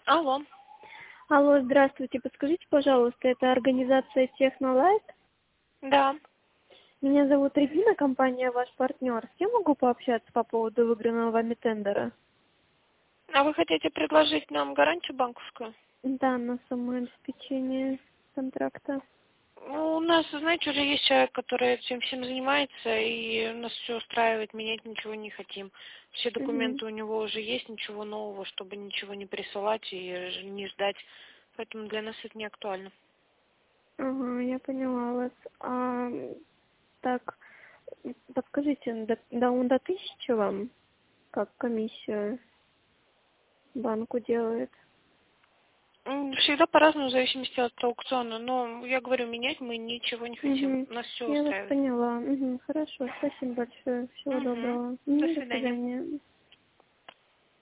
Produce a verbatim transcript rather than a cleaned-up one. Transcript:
Алло. Алло, здравствуйте. Подскажите, пожалуйста, это организация Технолайт? Да. Меня зовут Регина, компания ваш партнер. С кем могу пообщаться по поводу выигранного вами тендера? А вы хотите предложить нам гарантию банковскую? Да, на самообеспечение контракта. Ну, у нас, знаете, уже есть человек, который этим всем занимается, и нас все устраивает, менять ничего не хотим. Все Угу. документы у него уже есть, ничего нового, чтобы ничего не присылать и ж- не ждать. Поэтому для нас это не актуально. Ага, я поняла вас. А, так, подскажите, до, до, он до тысячи вам, как комиссию банку делает? М, Всегда по-разному, в зависимости от аукциона. Но я говорю, менять мы ничего не хотим. Угу. Нас все Я вас устраивает. поняла. Угу. Хорошо, спасибо большое. Всего Угу. доброго. До Угу, до свидания. свидания.